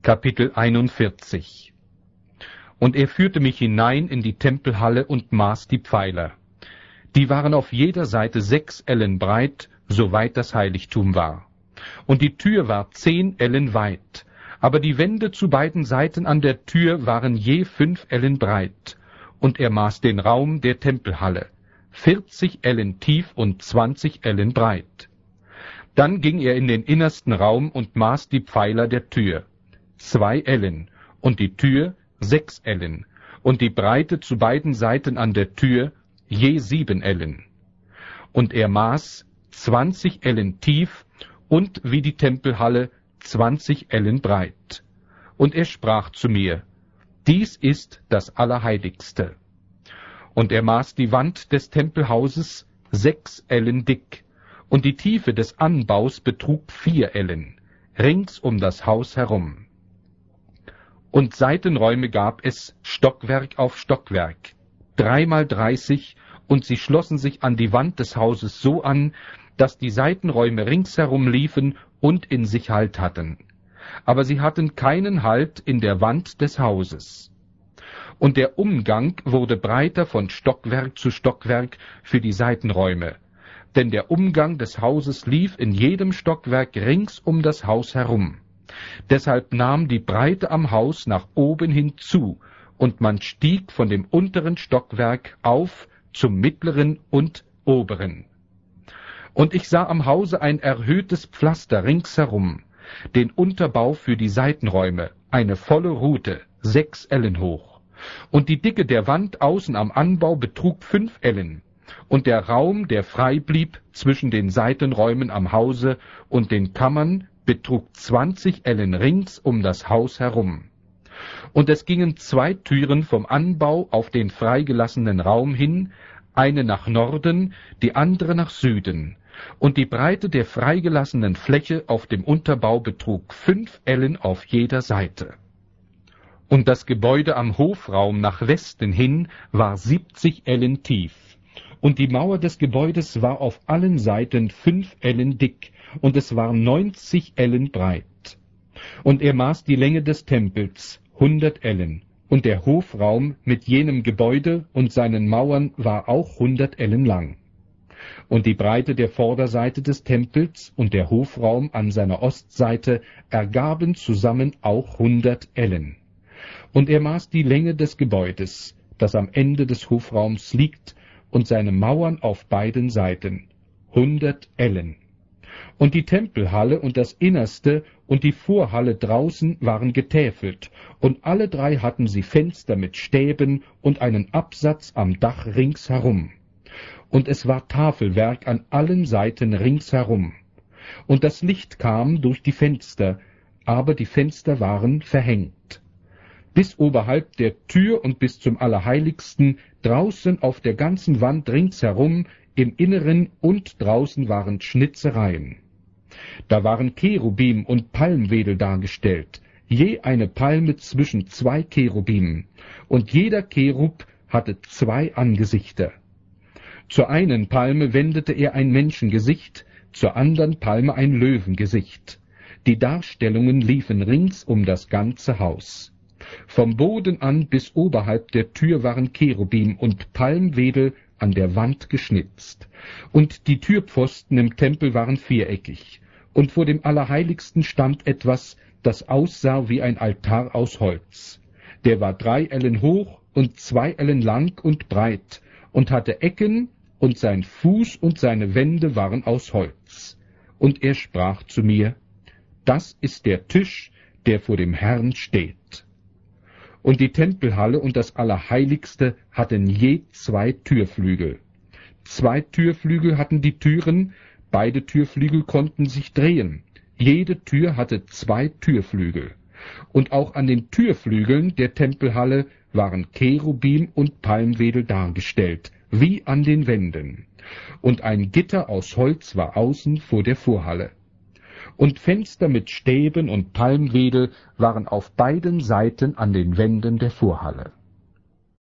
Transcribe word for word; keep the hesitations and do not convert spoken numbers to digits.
Kapitel einundvierzig. Und er führte mich hinein in die Tempelhalle und maß die Pfeiler. Die waren auf jeder Seite sechs Ellen breit, soweit das Heiligtum war. Und die Tür war zehn Ellen weit, aber die Wände zu beiden Seiten an der Tür waren je fünf Ellen breit. Und er maß den Raum der Tempelhalle, vierzig Ellen tief und zwanzig Ellen breit. Dann ging er in den innersten Raum und maß die Pfeiler der Tür, zwei Ellen, und die Tür sechs Ellen, und die Breite zu beiden Seiten an der Tür je sieben Ellen. Und er maß zwanzig Ellen tief und wie die Tempelhalle zwanzig Ellen breit. Und er sprach zu mir, dies ist das Allerheiligste. Und er maß die Wand des Tempelhauses sechs Ellen dick, und die Tiefe des Anbaus betrug vier Ellen, rings um das Haus herum. Und Seitenräume gab es Stockwerk auf Stockwerk, dreimal dreißig, und sie schlossen sich an die Wand des Hauses so an, dass die Seitenräume ringsherum liefen und in sich Halt hatten. Aber sie hatten keinen Halt in der Wand des Hauses. Und der Umgang wurde breiter von Stockwerk zu Stockwerk für die Seitenräume, denn der Umgang des Hauses lief in jedem Stockwerk rings um das Haus herum. Deshalb nahm die Breite am Haus nach oben hin zu, und man stieg von dem unteren Stockwerk auf zum mittleren und oberen. Und ich sah am Hause ein erhöhtes Pflaster ringsherum, den Unterbau für die Seitenräume, eine volle Rute, sechs Ellen hoch. Und die Dicke der Wand außen am Anbau betrug fünf Ellen, und der Raum, der frei blieb zwischen den Seitenräumen am Hause und den Kammern, betrug zwanzig Ellen rings um das Haus herum. Und es gingen zwei Türen vom Anbau auf den freigelassenen Raum hin, eine nach Norden, die andere nach Süden, und die Breite der freigelassenen Fläche auf dem Unterbau betrug fünf Ellen auf jeder Seite. Und das Gebäude am Hofraum nach Westen hin war siebzig Ellen tief, und die Mauer des Gebäudes war auf allen Seiten fünf Ellen dick, und es war neunzig Ellen breit. Und er maß die Länge des Tempels, hundert Ellen, und der Hofraum mit jenem Gebäude und seinen Mauern war auch hundert Ellen lang. Und die Breite der Vorderseite des Tempels und der Hofraum an seiner Ostseite ergaben zusammen auch hundert Ellen. Und er maß die Länge des Gebäudes, das am Ende des Hofraums liegt, und seine Mauern auf beiden Seiten, hundert Ellen. Und die Tempelhalle und das Innerste und die Vorhalle draußen waren getäfelt, und alle drei hatten sie Fenster mit Stäben und einen Absatz am Dach ringsherum. Und es war Tafelwerk an allen Seiten ringsherum. Und das Licht kam durch die Fenster, aber die Fenster waren verhängt. Bis oberhalb der Tür und bis zum Allerheiligsten, draußen auf der ganzen Wand ringsherum, im Inneren und draußen waren Schnitzereien. Da waren Cherubim und Palmwedel dargestellt, je eine Palme zwischen zwei Cherubim, und jeder Cherub hatte zwei Angesichter. Zur einen Palme wendete er ein Menschengesicht, zur anderen Palme ein Löwengesicht. Die Darstellungen liefen rings um das ganze Haus. Vom Boden an bis oberhalb der Tür waren Cherubim und Palmwedel an der Wand geschnitzt. Und die Türpfosten im Tempel waren viereckig. Und vor dem Allerheiligsten stand etwas, das aussah wie ein Altar aus Holz. Der war drei Ellen hoch und zwei Ellen lang und breit und hatte Ecken, und sein Fuß und seine Wände waren aus Holz. Und er sprach zu mir, das ist der Tisch, der vor dem Herrn steht. Und die Tempelhalle und das Allerheiligste hatten je zwei Türflügel. Zwei Türflügel hatten die Türen, beide Türflügel konnten sich drehen. Jede Tür hatte zwei Türflügel. Und auch an den Türflügeln der Tempelhalle waren Cherubim und Palmwedel dargestellt, wie an den Wänden. Und ein Gitter aus Holz war außen vor der Vorhalle. Und Fenster mit Stäben und Palmwedel waren auf beiden Seiten an den Wänden der Vorhalle.